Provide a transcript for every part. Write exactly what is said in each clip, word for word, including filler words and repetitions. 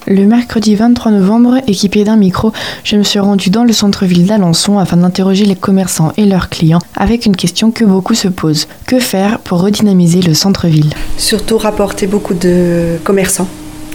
Le mercredi vingt-trois novembre, équipé d'un micro, je me suis rendue dans le centre-ville d'Alençon afin d'interroger les commerçants et leurs clients avec une question que beaucoup se posent. Que faire pour redynamiser le centre-ville ? Surtout rapporter beaucoup de commerçants.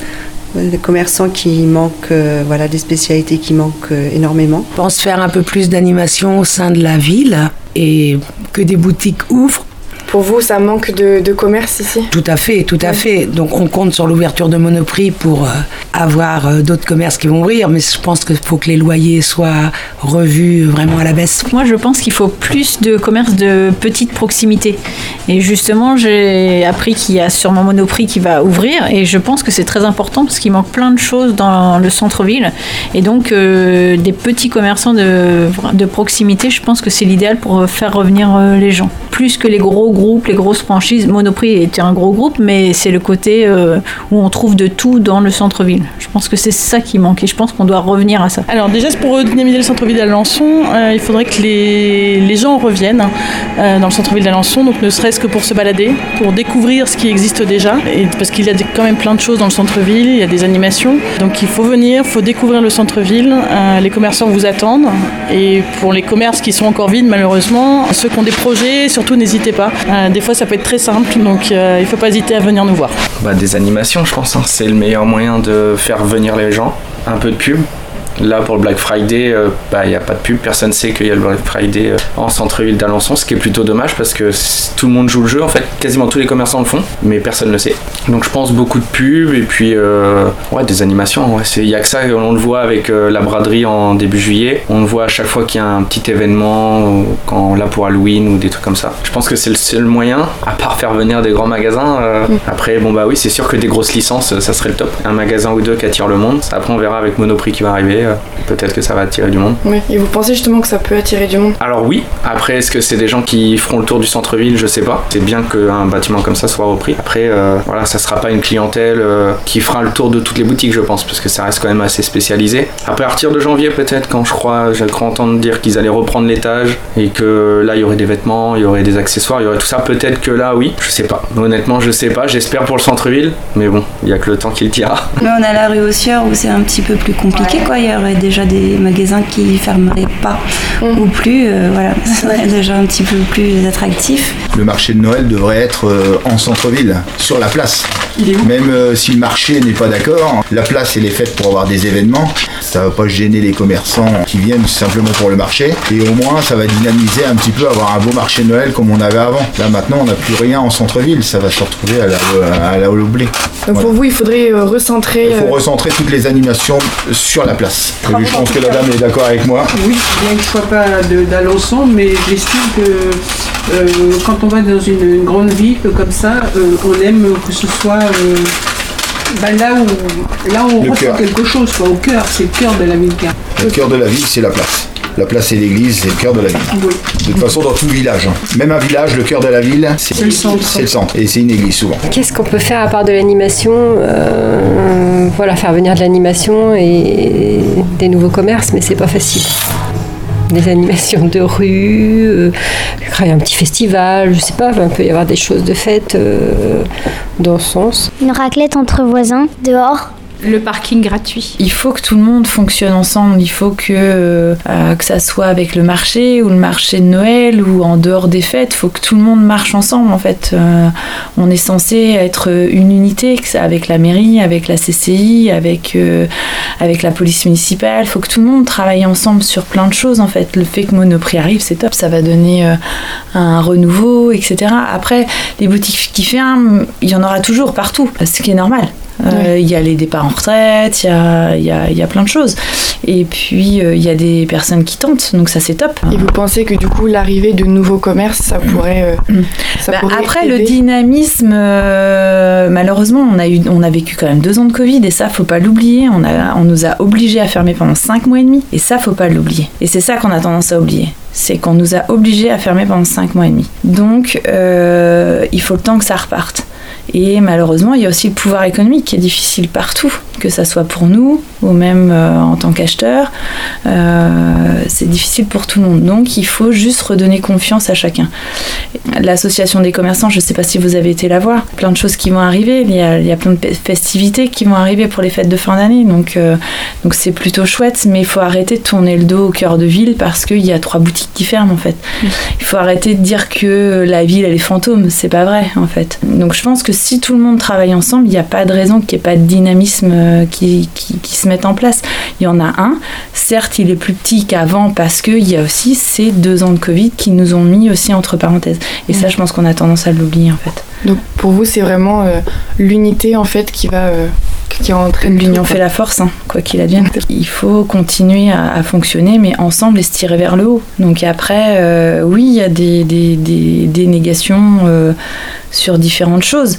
Des commerçants qui manquent, euh, voilà, des spécialités qui manquent euh, énormément. Je pense faire un peu plus d'animation au sein de la ville et que des boutiques ouvrent. Pour vous, ça manque de, de commerce ici ? Tout à fait, tout à oui. fait. Donc on compte sur l'ouverture de Monoprix pour euh, avoir euh, d'autres commerces qui vont ouvrir, mais je pense qu'il faut que les loyers soient revus vraiment à la baisse. Moi, je pense qu'il faut plus de commerces de petite proximité. Et justement, j'ai appris qu'il y a sûrement Monoprix qui va ouvrir, et je pense que c'est très important parce qu'il manque plein de choses dans le centre-ville. Et donc, euh, des petits commerçants de, de proximité, je pense que c'est l'idéal pour faire revenir euh, les gens. Plus que les gros groupes, les grosses franchises. Monoprix était un gros groupe, mais c'est le côté euh, où on trouve de tout dans le centre-ville. Je pense que c'est ça qui manque et je pense qu'on doit revenir à ça. Alors déjà, pour redynamiser le centre-ville d'Alençon, euh, il faudrait que les, les gens reviennent euh, dans le centre-ville d'Alençon, donc ne serait-ce que pour se balader, pour découvrir ce qui existe déjà, et parce qu'il y a des, quand même plein de choses dans le centre-ville, il y a des animations, donc il faut venir, il faut découvrir le centre-ville, euh, les commerçants vous attendent, et pour les commerces qui sont encore vides malheureusement, ceux qui ont des projets, surtout n'hésitez pas. Euh, des fois ça peut être très simple, donc euh, il ne faut pas hésiter à venir nous voir. Bah, des animations je pense, hein. C'est le meilleur moyen de faire venir les gens, un peu de pub. Là pour le Black Friday, il euh, bah, n'y a pas de pub, personne ne sait qu'il y a le Black Friday euh, en centre-ville d'Alençon, ce qui est plutôt dommage parce que tout le monde joue le jeu, en fait quasiment tous les commerçants le font, mais personne ne le sait. Donc je pense beaucoup de pubs et puis euh, ouais, des animations, ouais. Il n'y a que ça, on le voit avec euh, la braderie en début juillet, on le voit à chaque fois qu'il y a un petit événement, quand, là pour Halloween ou des trucs comme ça. Je pense que c'est le seul moyen, à part faire venir des grands magasins. Euh, mmh. Après bon bah oui, c'est sûr que des grosses licences, ça serait le top. Un magasin ou deux qui attire le monde, après on verra avec Monoprix qui va arriver. Peut-être que ça va attirer du monde. Oui, et vous pensez justement que ça peut attirer du monde ? Alors oui, après est-ce que c'est des gens qui feront le tour du centre-ville ? Je sais pas. C'est bien qu'un bâtiment comme ça soit repris. Après, euh, voilà, ça sera pas une clientèle euh, qui fera le tour de toutes les boutiques, je pense, parce que ça reste quand même assez spécialisé. Après, à partir de janvier peut-être, quand je crois, j'ai cru entendre dire qu'ils allaient reprendre l'étage et que là il y aurait des vêtements, il y aurait des accessoires, il y aurait tout ça. Peut-être que là, oui, je sais pas. Honnêtement, je sais pas. J'espère pour le centre-ville, mais bon, il y a que le temps qui le dira. Mais on a la rue Haussière où c'est un petit peu plus compliqué, ouais. quoi. Il y aurait déjà des magasins qui fermeraient pas mmh. ou plus, euh, voilà, ça serait déjà un petit peu plus attractif. Le marché de Noël devrait être euh, en centre-ville, sur la place. Il est où ? Même euh, si le marché n'est pas d'accord, la place elle est faite pour avoir des événements. Ça va pas gêner les commerçants qui viennent simplement pour le marché. Et au moins ça va dynamiser un petit peu, avoir un beau marché de Noël comme on avait avant. Là maintenant on n'a plus rien en centre-ville, ça va se retrouver à la, à la Holoblé. Donc voilà. Pour vous il faudrait euh, recentrer... Il faut euh... recentrer toutes les animations sur la place. Et je pense que la dame est d'accord avec moi. Oui, bien que je ne sois pas de, d'Alençon, mais j'estime que euh, quand on va dans une, une grande ville comme ça, euh, on aime que ce soit euh, bah là où, là où on ressent quelque chose, quoi, au cœur, c'est le cœur de la ville. Le cœur de la ville, c'est la place. La place et l'église, c'est le cœur de la ville. Oui. De toute façon, dans tout village. Hein. Même un village, le cœur de la ville, c'est, c'est, le, centre. c'est le centre. Et c'est une église souvent. Qu'est-ce qu'on peut faire à part de l'animation euh, Voilà, faire venir de l'animation et des nouveaux commerces, mais c'est pas facile. Des animations de rue, euh, créer un petit festival, je sais pas, il peut y avoir des choses de fête euh, dans ce sens. Une raclette entre voisins, dehors. Le parking gratuit. Il faut que tout le monde fonctionne ensemble. Il faut que, euh, que ça soit avec le marché ou le marché de Noël ou en dehors des fêtes. Il faut que tout le monde marche ensemble en fait. Euh, on est censé être une unité avec la mairie, avec la C C I, avec, euh, avec la police municipale. Il faut que tout le monde travaille ensemble sur plein de choses en fait. Le fait que Monoprix arrive, c'est top. Ça va donner euh, un renouveau, et cetera. Après, les boutiques qui ferment, il y en aura toujours partout, ce qui est normal. Il euh, y a les départs en retraite, il y a, y, a, y a plein de choses. Et puis, il euh, y a des personnes qui tentent, donc ça, c'est top. Et vous pensez que du coup, l'arrivée de nouveaux commerces, ça pourrait... Euh, mmh. ça bah, pourrait après, aider. Le dynamisme, euh, malheureusement, on a, eu, on a vécu quand même deux ans de Covid, et ça, faut pas l'oublier. On, a, on nous a obligés à fermer pendant cinq mois et demi, et ça, faut pas l'oublier. Et c'est ça qu'on a tendance à oublier. C'est qu'on nous a obligés à fermer pendant cinq mois et demi. Donc, euh, il faut le temps que ça reparte. Et malheureusement, il y a aussi le pouvoir économique qui est difficile partout, que ça soit pour nous ou même euh, en tant qu'acheteurs. Euh, c'est difficile pour tout le monde. Donc, il faut juste redonner confiance à chacun. L'association des commerçants, je ne sais pas si vous avez été la voir, plein de choses qui vont arriver. Il y a, il y a plein de festivités qui vont arriver pour les fêtes de fin d'année. Donc, euh, donc c'est plutôt chouette, mais il faut arrêter de tourner le dos au cœur de ville parce qu'il y a trois boutiques qui ferment, en fait. Il faut arrêter de dire que la ville, elle est fantôme. C'est pas vrai, en fait. Donc, je pense que si tout le monde travaille ensemble, il n'y a pas de raison qu'il n'y ait pas de dynamisme qui, qui, qui se mette en place. Il y en a un. Certes, il est plus petit qu'avant parce qu'il y a aussi ces deux ans de Covid qui nous ont mis aussi entre parenthèses. Et ça, je pense qu'on a tendance à l'oublier, en fait. Donc, pour vous, c'est vraiment euh, l'unité, en fait, qui va... Euh... qui entraîne l'union fait la force, hein, quoi qu'il advienne. Il faut continuer à, à fonctionner, mais ensemble et se tirer vers le haut. Donc après, euh, oui, il y a des, des, des, des négations euh, sur différentes choses.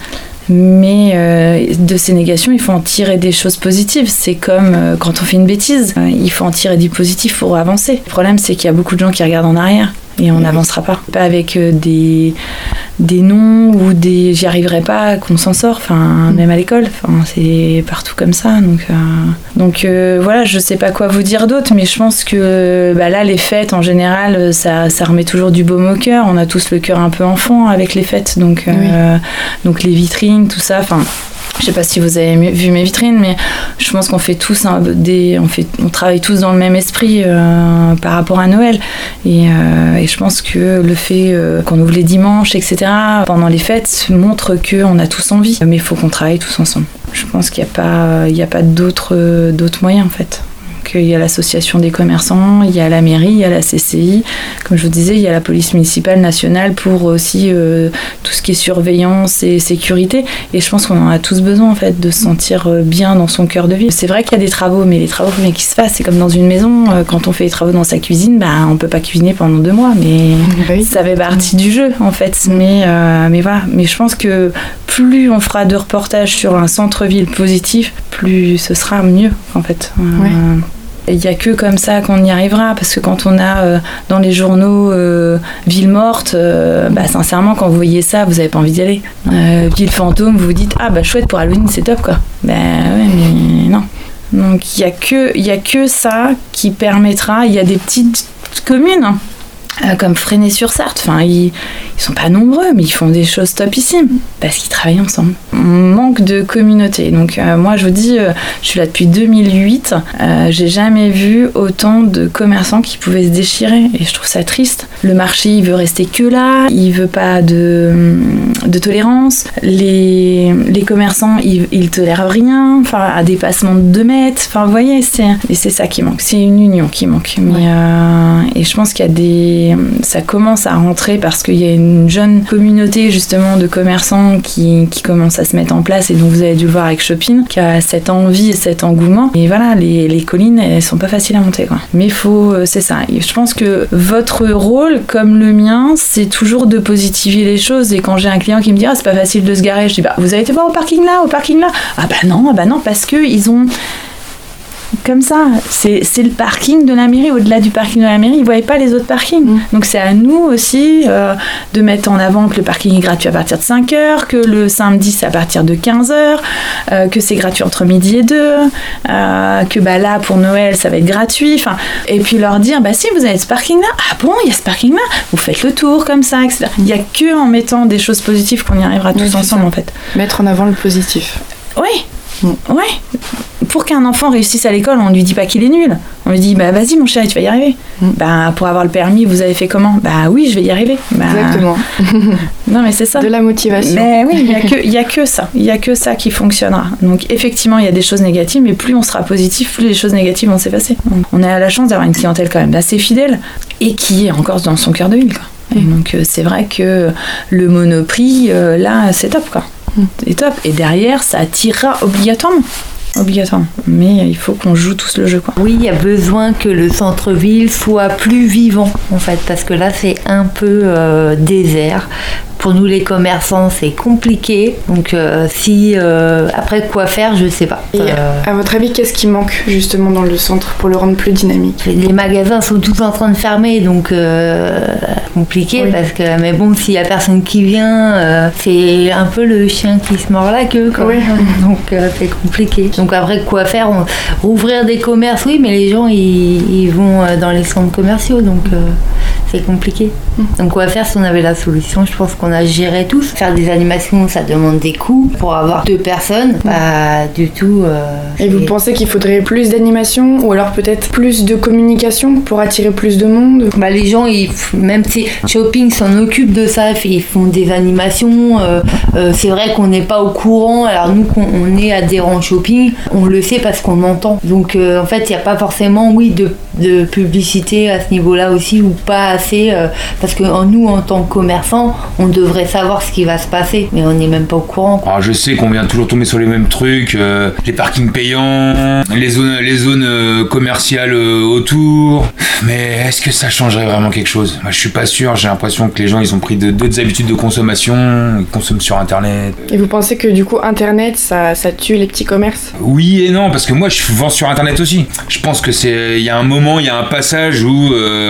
Mais euh, de ces négations, il faut en tirer des choses positives. C'est comme euh, quand on fait une bêtise, euh, il faut en tirer du positif pour avancer. Le problème, c'est qu'il y a beaucoup de gens qui regardent en arrière. Et on n'avancera pas. Pas avec euh, des, des noms ou des j'y arriverai pas, qu'on s'en sort, enfin, même à l'école. Enfin, c'est partout comme ça. Donc, euh, donc euh, voilà, je sais pas quoi vous dire d'autre, mais je pense que bah, là, les fêtes, en général, ça, ça remet toujours du baume au cœur. On a tous le cœur un peu enfant avec les fêtes. Donc, euh, oui. donc les vitrines, tout ça. Enfin, je sais pas si vous avez vu mes vitrines, mais je pense qu'on fait tous un, des, on fait, on travaille tous dans le même esprit euh, par rapport à Noël. Et, euh, et je pense que le fait euh, qu'on ouvre les dimanches, et cetera, pendant les fêtes, montre qu'on a tous envie. Mais il faut qu'on travaille tous ensemble. Je pense qu'il n'y a pas, il n'y a pas d'autres, d'autres moyens, en fait. Il y a l'association des commerçants, il y a la mairie, il y a la C C I. Comme je vous disais, il y a la police municipale nationale pour aussi euh, tout ce qui est surveillance et sécurité. Et je pense qu'on en a tous besoin, en fait, de se sentir bien dans son cœur de ville. C'est vrai qu'il y a des travaux, mais les travaux, il faut bien qu'ils se fassent. C'est comme dans une maison, quand on fait les travaux dans sa cuisine, bah, on ne peut pas cuisiner pendant deux mois. Mais oui. Ça fait partie du jeu, en fait. Mais, euh, mais voilà. Mais je pense que plus on fera de reportages sur un centre-ville positif, plus ce sera mieux, en fait. Ouais. Euh, Il n'y a que comme ça qu'on y arrivera, parce que quand on a euh, dans les journaux euh, ville morte, euh, bah, sincèrement, quand vous voyez ça, vous n'avez pas envie d'y aller. Euh, ville fantôme, vous vous dites ah bah chouette pour Halloween, c'est top quoi. Ben ouais, mais non. Donc il n'y a que il y a que ça qui permettra. Il y a des petites communes. Hein. Euh, comme Fresnay-sur-Sarthe, enfin, ils, ils sont pas nombreux, mais ils font des choses topissimes parce qu'ils travaillent ensemble. On manque de communauté. Donc euh, moi, je vous dis, euh, je suis là depuis deux mille huit. Euh, j'ai jamais vu autant de commerçants qui pouvaient se déchirer, et je trouve ça triste. Le marché, il veut rester que là, il veut pas de, de tolérance. Les, les commerçants, ils, ils tolèrent rien. Enfin, à dépassement de deux mètres. Enfin, vous voyez, c'est et c'est ça qui manque. C'est une union qui manque. Mais ouais. euh, et je pense qu'il y a des ça commence à rentrer parce qu'il y a une jeune communauté justement de commerçants qui, qui commence à se mettre en place, et donc vous avez dû le voir avec Shopping, qui a cette envie et cet engouement. Et voilà, les, les collines, elles sont pas faciles à monter, quoi. Mais faut, c'est ça. Et je pense que votre rôle, comme le mien, c'est toujours de positiver les choses. Et quand j'ai un client qui me dit ah c'est pas facile de se garer, je dis bah vous avez été voir au parking là, au parking là. Ah bah non, ah bah non, parce que ils ont comme ça, c'est, c'est le parking de la mairie. Au-delà du parking de la mairie, ils ne voyaient pas les autres parkings. Mmh. Donc c'est à nous aussi euh, de mettre en avant que le parking est gratuit à partir de cinq heures, que le samedi c'est à partir de quinze heures, euh, que c'est gratuit entre midi et deux, euh, que bah, là pour Noël ça va être gratuit. Et puis leur dire, bah si vous avez ce parking-là, ah bon, il y a ce parking-là, vous faites le tour comme ça, et cetera. Il n'y a que en mettant des choses positives qu'on y arrivera tous oui, ensemble, en fait. Mettre en avant le positif. Oui. Ouais. Pour qu'un enfant réussisse à l'école, on ne lui dit pas qu'il est nul. On lui dit bah vas-y mon chéri, tu vas y arriver. Mm. Bah pour avoir le permis, vous avez fait comment? Bah oui, je vais y arriver. Bah... Exactement. Non mais c'est ça. De la motivation. Mais oui, il y a que il y a que ça, il y a que ça qui fonctionnera. Donc effectivement, il y a des choses négatives, mais plus on sera positif, plus les choses négatives vont s'effacer. Donc, on a la chance d'avoir une clientèle quand même assez fidèle et qui est encore dans son cœur de ville, quoi. Mm. Et donc euh, c'est vrai que le Monoprix euh, là, c'est top, quoi. C'est top. Et derrière, ça attirera obligatoirement. Obligatoirement. Mais il faut qu'on joue tous le jeu, quoi. Oui, il y a besoin que le centre-ville soit plus vivant, en fait, parce que là, c'est un peu euh, désert pour nous les commerçants, c'est compliqué. Donc euh, si euh, après quoi faire, je sais pas. Et Euh, à votre avis, qu'est-ce qui manque justement dans le centre pour le rendre plus dynamique? les magasins sont tous en train de fermer, donc euh, compliqué Oui. parce que mais bon, s'il y a personne qui vient, euh, c'est un peu le chien qui se mord la queue, quoi. Oui. Donc euh, c'est compliqué. Donc après quoi faire? On, rouvrir des commerces, oui, mais les gens ils, ils vont euh, dans les centres commerciaux, donc euh, c'est compliqué. Donc quoi faire si on avait la solution? Je pense qu'on a géré tous. Faire des animations, ça demande des coûts. Pour avoir deux personnes, pas du tout. euh, Et vous c'est- pensez qu'il faudrait plus d'animation ou alors peut-être plus de communication pour attirer plus de monde? Bah, les gens, ils, même si Shopping s'en occupe de ça, ils font des animations. euh, euh, c'est vrai qu'on n'est pas au courant. Alors nous, qu'on on est adhérents Shopping, on le sait parce qu'on entend. Donc euh, en fait, il n'y a pas forcément, oui, de, de publicité à ce niveau-là aussi ou pas assez. euh, parce que en- nous, en tant que commerçants, on devrait savoir ce qui va se passer, mais on n'est même pas au courant, quoi. Alors je sais qu'on vient toujours tomber sur les mêmes trucs, euh, les parkings payants, les zones, les zones euh, commerciales euh, autour. Mais est-ce que ça changerait vraiment quelque chose? Moi je suis pas sûr, j'ai l'impression que les gens ils ont pris de- d'autres habitudes de consommation, ils consomment sur internet. Et vous pensez que du coup Internet ça, ça tue les petits commerces? Oui et non, parce que moi je vends sur internet aussi. Je pense que c'est, il y a un moment, il y a un passage où,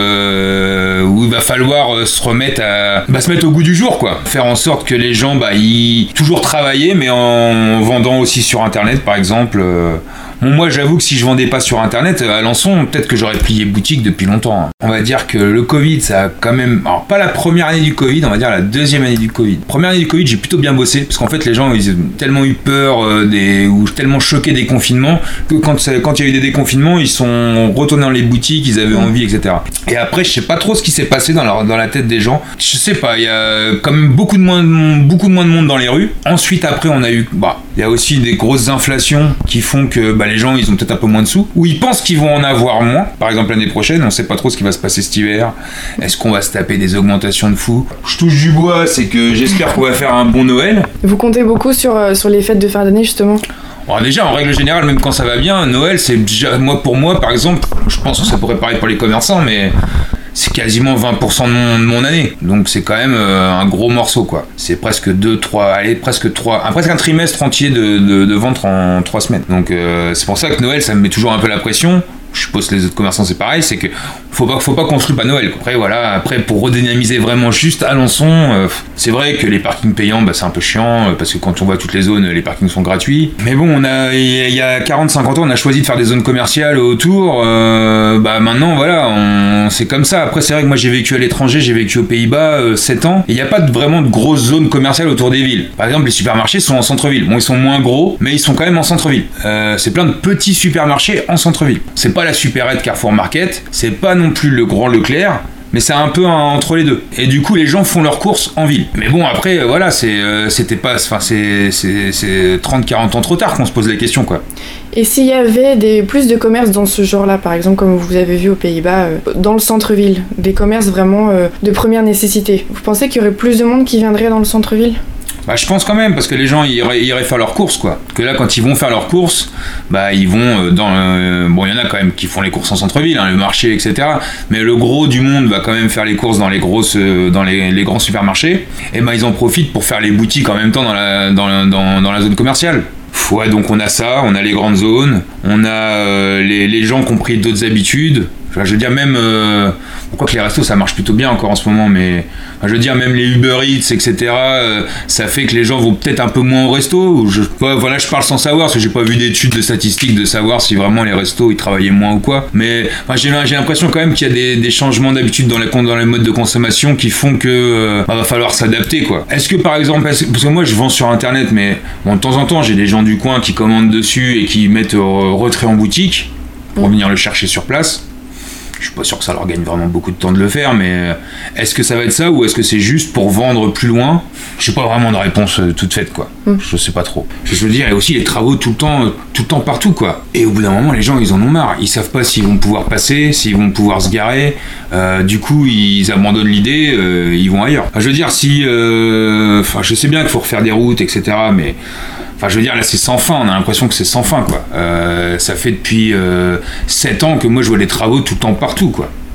euh, où il va falloir euh, se remettre à, bah, se mettre au goût du jour, quoi. Faire en sorte que les gens, bah, ils toujours travailler, mais en vendant aussi sur internet, par exemple. euh, Bon, moi, j'avoue que si je vendais pas sur internet, à Alençon, peut-être que j'aurais plié boutique depuis longtemps. hein. On va dire que le Covid, ça a quand même. Alors, pas la première année du Covid, on va dire la deuxième année du Covid. Première année du Covid, j'ai plutôt bien bossé, parce qu'en fait, les gens, ils ont tellement eu peur euh, des. ou tellement choqués des confinements, que quand ça- quand il y a eu des déconfinements, ils sont retournés dans les boutiques, ils avaient envie, et cetera. Et après, je sais pas trop ce qui s'est passé dans, leur, dans la tête des gens. Je sais pas, il y a quand même beaucoup de, moins de, monde- beaucoup de moins de monde dans les rues. Ensuite, après, on a eu. Bah, il y a aussi des grosses inflations qui font que bah, les gens, ils ont peut-être un peu moins de sous, ou ils pensent qu'ils vont en avoir moins. Par exemple, l'année prochaine, on sait pas trop ce qui va se passer cet hiver. Est-ce qu'on va se taper des augmentations de fous? Je touche du bois, c'est que j'espère qu'on va faire un bon Noël. Vous comptez beaucoup sur, euh, sur les fêtes de fin d'année justement? Bon, déjà, en règle générale, même quand ça va bien, Noël, c'est déjà, moi, pour moi, par exemple, je pense que ça pourrait paraître pour les commerçants, mais c'est quasiment vingt pour cent de mon, de mon année. Donc c'est quand même euh, un gros morceau, quoi. C'est presque deux, trois, allez, presque trois, un, presque un trimestre entier de, de, de vente en trois semaines. Donc euh, c'est pour ça que Noël, ça me met toujours un peu la pression. Je suppose que les autres commerçants c'est pareil, c'est que faut pas, faut pas qu'on se loupe à Noël, quoi. Après voilà, après pour redynamiser vraiment juste Alençon, euh, c'est vrai que les parkings payants, bah, c'est un peu chiant, euh, parce que quand on voit toutes les zones, les parkings sont gratuits. Mais bon, on a, il y a quarante cinquante ans, on a choisi de faire des zones commerciales autour, euh, bah maintenant voilà, on, c'est comme ça. Après c'est vrai que moi j'ai vécu à l'étranger, j'ai vécu aux Pays-Bas euh, sept ans, et il n'y a pas de, vraiment de grosses zones commerciales autour des villes. Par exemple, les supermarchés sont en centre-ville. Bon, ils sont moins gros, mais ils sont quand même en centre-ville. Euh, c'est plein de petits supermarchés en centre-ville. C'est pas la supérette Carrefour Market, c'est pas non plus le grand Leclerc, mais c'est un peu un, entre les deux. Et du coup, les gens font leurs courses en ville. Mais bon, après, euh, voilà, c'est, euh, c'était pas, enfin, c'est, c'est, c'est trente quarante ans trop tard qu'on se pose la question, quoi. Et s'il y avait des, plus de commerces dans ce genre-là, par exemple, comme vous avez vu aux Pays-Bas, euh, dans le centre-ville, des commerces vraiment euh, de première nécessité, vous pensez qu'il y aurait plus de monde qui viendrait dans le centre-ville? Bah, je pense quand même, parce que les gens iraient, iraient faire leurs courses, quoi. Que là, quand ils vont faire leurs courses, bah, ils vont euh, dans. Euh, bon, il y en a quand même qui font les courses en centre-ville, hein, le marché, et cetera. Mais le gros du monde va quand même faire les courses dans les grosses, euh, dans les, les grands supermarchés. Et bah, ils en profitent pour faire les boutiques en même temps dans la, dans la, dans, dans la zone commerciale. Ouais, donc on a ça, on a les grandes zones, on a euh, les, les gens qui ont pris d'autres habitudes. Enfin, je veux dire, même. Euh, pourquoi que les restos ça marche plutôt bien encore en ce moment, mais. Enfin, je veux dire, même les Uber Eats, et cetera, euh, ça fait que les gens vont peut-être un peu moins au resto. Je, ouais, voilà, je parle sans savoir, parce que j'ai pas vu d'études de statistiques de savoir si vraiment les restos ils travaillaient moins ou quoi. Mais enfin, j'ai, j'ai l'impression quand même qu'il y a des, des changements d'habitude dans, la, dans les modes de consommation qui font que euh, bah, va falloir s'adapter, quoi. Est-ce que par exemple, parce que moi je vends sur internet, mais bon, de temps en temps j'ai des gens du coin qui commandent dessus et qui mettent euh, retrait en boutique pour venir le chercher sur place. Je suis pas sûr que ça leur gagne vraiment beaucoup de temps de le faire, mais est-ce que ça va être ça ou est-ce que c'est juste pour vendre plus loin? Je sais pas vraiment de réponse euh, toute faite, quoi. Mm. Je sais pas trop. Je veux dire, il y a aussi les travaux tout le temps, euh, tout le temps partout, quoi. Et au bout d'un moment, les gens, ils en ont marre. Ils savent pas s'ils vont pouvoir passer, s'ils vont pouvoir se garer. Euh, du coup, ils abandonnent l'idée, euh, ils vont ailleurs. Enfin, je veux dire, si, euh, enfin, je sais bien qu'il faut refaire des routes, et cetera, mais enfin, je veux dire, là, c'est sans fin. On a l'impression que c'est sans fin, quoi. Euh, ça fait depuis euh, sept ans que moi, je vois les travaux tout le temps partout, quoi.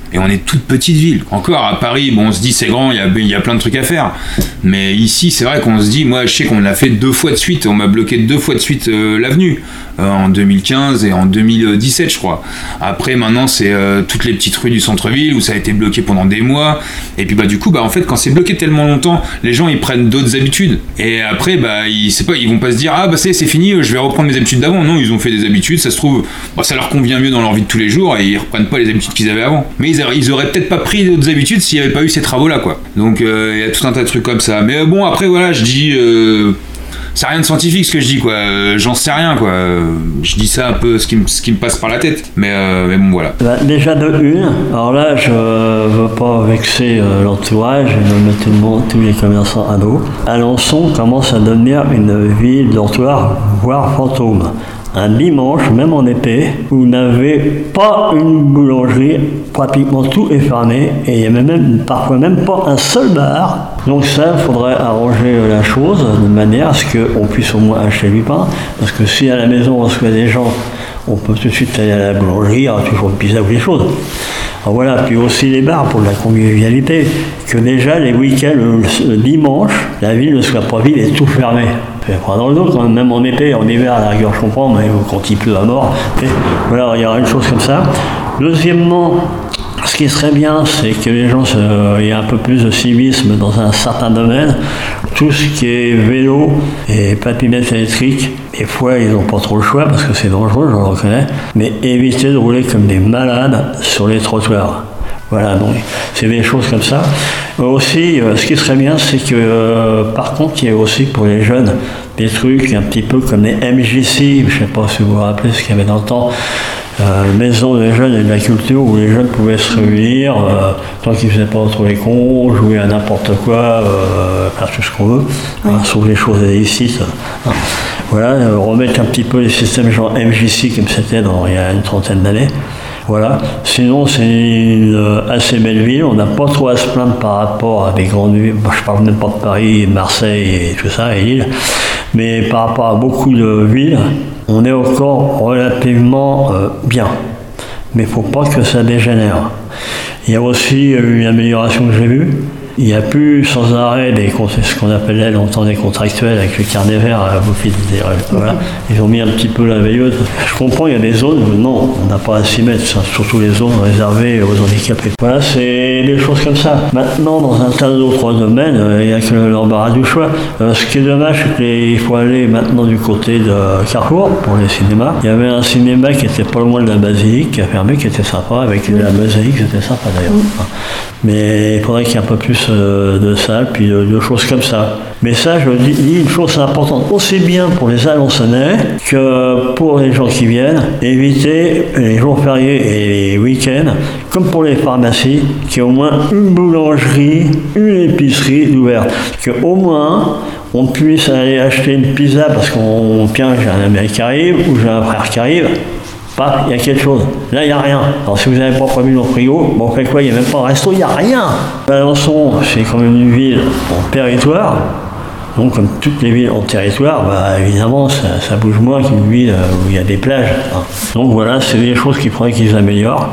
Et on est toute petite ville. Encore, à Paris, bon, on se dit c'est grand, il y a, il y a plein de trucs à faire. Mais ici, c'est vrai qu'on se dit, moi, je sais qu'on l'a fait deux fois de suite. On m'a bloqué deux fois de suite euh, l'avenue. Euh, en deux mille quinze et en deux mille dix-sept, je crois. Après, maintenant, c'est euh, toutes les petites rues du centre-ville où ça a été bloqué pendant des mois. Et puis, bah, du coup, bah, en fait, quand c'est bloqué tellement longtemps, les gens, ils prennent d'autres habitudes. Et après, bah, ils, c'est pas, ils vont pas se dire, ah, bah, c'est, c'est fini, je vais reprendre mes habitudes d'avant. Non, ils ont fait des habitudes, ça se trouve, bah, ça leur convient mieux dans leur vie de tous les jours et ils reprennent pas les habitudes qu'ils avaient avant. Mais ils, ils auraient peut-être pas pris d'autres habitudes s'il n'y avait pas eu ces travaux-là, quoi. Donc, il euh, y a tout un tas de trucs comme ça. Mais euh, bon, après, voilà, je dis. Euh, C'est rien de scientifique ce que je dis, quoi. Euh, j'en sais rien, quoi. Euh, je dis ça un peu ce qui, me, ce qui me passe par la tête. Mais, euh, mais bon, voilà. Bah, déjà de une, alors là, je veux pas vexer euh, l'entourage et de mettre tout le monde, tous les commerçants à dos. Alençon commence à devenir une ville dortoir, voire fantôme. Un dimanche, même en été, vous n'avez pas une boulangerie, pratiquement tout est fermé, et il n'y avait même, parfois même pas un seul bar. Donc ça, il faudrait arranger la chose de manière à ce qu'on puisse au moins acheter du pain, parce que si à la maison on reçoit des gens, on peut tout de suite aller à la boulangerie, il y aura toujours une pizza ou des choses. Alors voilà, puis aussi les bars pour la convivialité, que déjà les week-ends, le, le dimanche, la ville ne soit pas vide et tout fermé. Dans le dos, quand même, même en été, en hiver, à la rigueur, je comprends, mais quand il pleut à mort, et voilà, il y aura une chose comme ça. Deuxièmement, ce qui serait bien, c'est que les gens se, y ait un peu plus de civisme dans un certain domaine. Tout ce qui est vélo et patinette électrique, des fois, ils n'ont pas trop le choix parce que c'est dangereux, je le reconnais, mais éviter de rouler comme des malades sur les trottoirs. Voilà, donc c'est des choses comme ça. Aussi, euh, ce qui serait bien, c'est que euh, par contre, il y a aussi pour les jeunes des trucs un petit peu comme les M J C, je ne sais pas si vous vous rappelez ce qu'il y avait dans le temps, euh, maison des jeunes et de la culture où les jeunes pouvaient se réunir, euh, tant qu'ils ne faisaient pas trop les cons, jouer à n'importe quoi, euh, faire tout ce qu'on veut, oui. Hein, sauf les choses illicites. Hein. Voilà, euh, remettre un petit peu les systèmes genre M J C comme c'était dans, il y a une trentaine d'années. Voilà. Sinon, c'est une assez belle ville. On n'a pas trop à se plaindre par rapport à des grandes villes. Bon, je parle même pas de Paris, de Marseille et tout ça, et Lille. Mais par rapport à beaucoup de villes, on est encore relativement euh, bien. Mais il ne faut pas que ça dégénère. Il y a aussi une amélioration que j'ai vue. Il n'y a plus sans arrêt des, ce qu'on appelait longtemps des contractuels avec le carnet vert à bouffer des voilà. Ils ont mis un petit peu la veilleuse. Je comprends, il y a des zones où non, on n'a pas à s'y mettre, surtout les zones réservées aux handicapés. Voilà, c'est des choses comme ça. Maintenant, dans un tas d'autres domaines, il n'y a que l'embarras du choix. Euh, ce qui est dommage, c'est qu'il faut aller maintenant du côté de Carrefour pour les cinémas. Il y avait un cinéma qui était pas loin de la basilique, qui a fermé, qui était sympa, avec la mosaïque, c'était sympa d'ailleurs. Mmh. Mais il faudrait qu'il y ait un peu plus de salles, puis de, de choses comme ça. Mais ça, je dis, dis une chose importante, aussi bien pour les Alençonnais que pour les gens qui viennent, éviter les jours fériés et les week-ends, comme pour les pharmacies, qu'il y ait au moins une boulangerie, une épicerie ouverte. Qu'au moins, on puisse aller acheter une pizza parce qu'on, tiens, j'ai un ami qui arrive, ou j'ai un frère qui arrive, pas, il y a quelque chose. Là, il n'y a rien. Alors, si vous n'avez pas prévu dans le frigo, bon, on fait quoi? Il n'y a même pas un resto, il n'y a rien. Alençon, c'est quand même une ville en territoire. Donc, comme toutes les villes en territoire, bah, évidemment, ça, ça bouge moins qu'une ville où il y a des plages. Hein. Donc, voilà, c'est des choses qu'il faudrait qu'ils améliorent.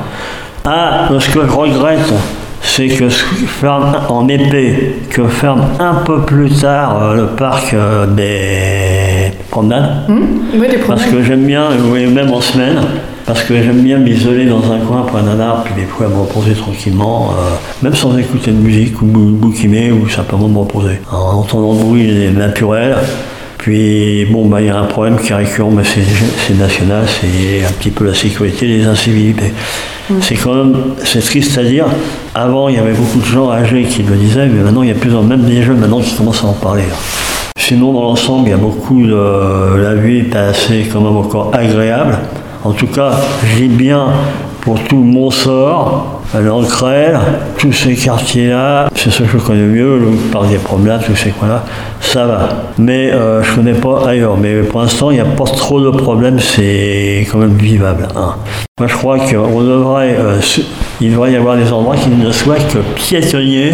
Ah, ce que je regrette, c'est que ferme en été, que ferme un peu plus tard euh, le parc euh, des promenades. Mmh. Oui, des promenades. Parce que j'aime bien, oui, même en semaine, parce que j'aime bien m'isoler dans un coin, prendre un arbre, puis des fois me reposer tranquillement, euh, même sans écouter de musique ou bouquiner, ou simplement me reposer. En entendant le bruit naturel. Puis, bon, bah, il y a un problème qui est récurrent, mais c'est, c'est national, c'est un petit peu la sécurité, les incivilités. Mmh. C'est quand même, c'est triste à dire. Avant, il y avait beaucoup de gens âgés qui le disaient, mais maintenant, il y a plus en même des jeunes maintenant qui commencent à en parler. Sinon, dans l'ensemble, il y a beaucoup de, la vie est assez, quand même, encore agréable. En tout cas, je dis bien pour tout le Montsort, l'Ancrelle, tous ces quartiers-là, c'est ceux que je connais mieux, le parc des promenades, tous ces coins-là, ça va. Mais euh, je ne connais pas ailleurs. Mais pour l'instant, il n'y a pas trop de problèmes, c'est quand même vivable. Hein. Moi, je crois qu'on devrait, euh, il devrait y avoir des endroits qui ne soient que piétonniers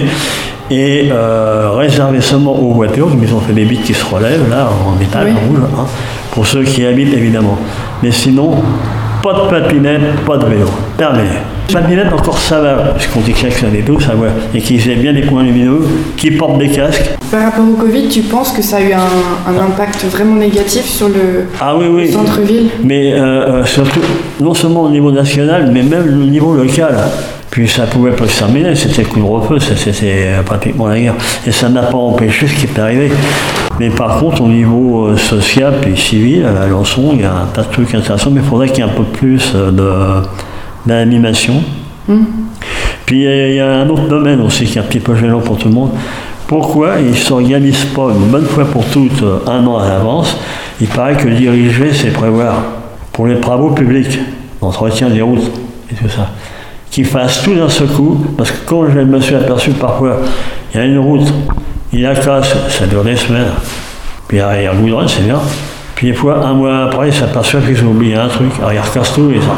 et euh, réservés seulement aux voitures, comme ils ont fait des bits qui se relèvent, là, en métal, oui. En rouge, hein, pour ceux qui habitent, évidemment. Mais sinon, Pas de patinette, pas de vélo. Terminé. Patinette encore ça va, parce qu'on dit que ça des dos, ça va. Et qu'ils aient bien des points lumineux, qui portent des casques. Par rapport au Covid, tu penses que ça a eu un, un impact vraiment négatif sur le, ah, oui, oui. le centre-ville? Mais euh, surtout, non seulement au niveau national, mais même au niveau local. Puis ça pouvait pas se terminer, c'était le couvre-feu, c'était pratiquement la guerre. Et ça n'a pas empêché ce qui est arrivé. Mais par contre, au niveau social et civil, à Alençon, il y a un tas de trucs intéressants, mais il faudrait qu'il y ait un peu plus de, d'animation. Mmh. Puis il y a un autre domaine aussi qui est un petit peu gênant pour tout le monde. Pourquoi ils ne s'organisent pas une bonne fois pour toutes, un an à l'avance? Il paraît que diriger, c'est prévoir pour les travaux publics, l'entretien des routes et tout ça, qu'ils fassent tout d'un seul coup, parce que quand je me suis aperçu parfois, il y a une route, il la casse, ça dure des semaines, puis il regoudronne, c'est bien, puis des fois, un mois après, ils s'aperçoivent qu'ils ont oublié un truc, alors ils recassent tout, et ça.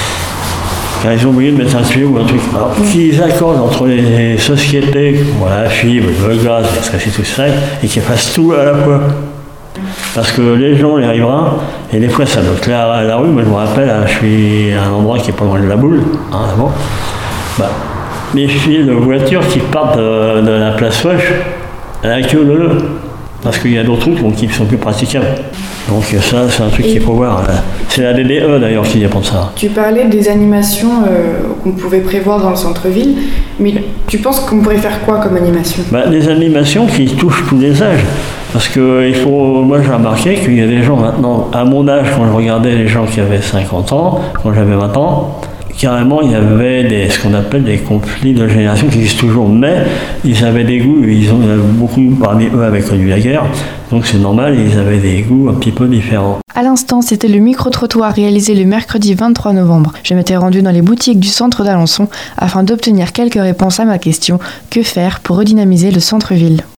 Car ils ont oublié de mettre un tuyau ou un truc. Alors, qu'ils accordent entre les sociétés, bon, la fibre, le gaz, l'électricité, tout ça, et qu'ils fassent tout à la fois. Parce que les gens, les riverains, et des fois ça bloque la, la rue. Moi je me rappelle, je suis à un endroit qui est pas loin de la boule, hein, bon. Bah, les fils de voitures qui partent de, de la place Foch à la queue leu, parce qu'il y a d'autres routes qui sont plus praticables. Donc ça, c'est un truc qu'il faut voir. C'est la D D E d'ailleurs qui dépend de ça. Tu parlais des animations euh, qu'on pouvait prévoir dans le centre-ville, mais tu penses qu'on pourrait faire quoi comme animation? Bah, des animations qui touchent tous les âges. Parce que il faut, moi j'ai remarqué qu'il y a des gens maintenant, à mon âge, quand je regardais les gens qui avaient cinquante ans, quand j'avais vingt ans, carrément il y avait des, ce qu'on appelle des conflits de génération qui existent toujours, mais ils avaient des goûts, ils ont beaucoup parmi eux avaient connu la guerre, donc c'est normal, ils avaient des goûts un petit peu différents. À l'instant, c'était le micro-trottoir réalisé le mercredi vingt-trois novembre. Je m'étais rendue dans les boutiques du centre d'Alençon afin d'obtenir quelques réponses à ma question: que faire pour redynamiser le centre-ville?